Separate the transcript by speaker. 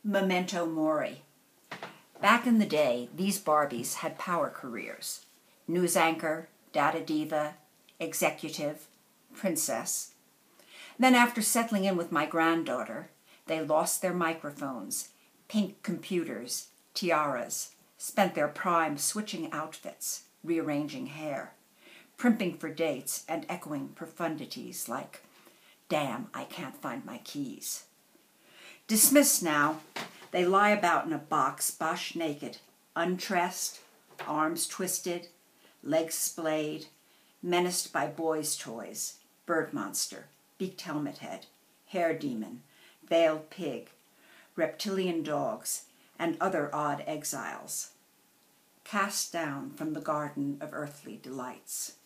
Speaker 1: Memento Mori. Back in the day, these Barbies had power careers. News anchor, data diva, executive, princess. Then after settling in with my granddaughter, they lost their microphones, pink computers, tiaras, spent their prime switching outfits, rearranging hair, primping for dates and echoing profundities like, "Damn, I can't find my keys." Dismissed now, they lie about in a box, bush naked, untressed, arms twisted, legs splayed, menaced by boys' toys, bird monster, beaked helmet head, hair demon, veiled pig, reptilian dogs, and other odd exiles, cast down from the garden of earthly delights.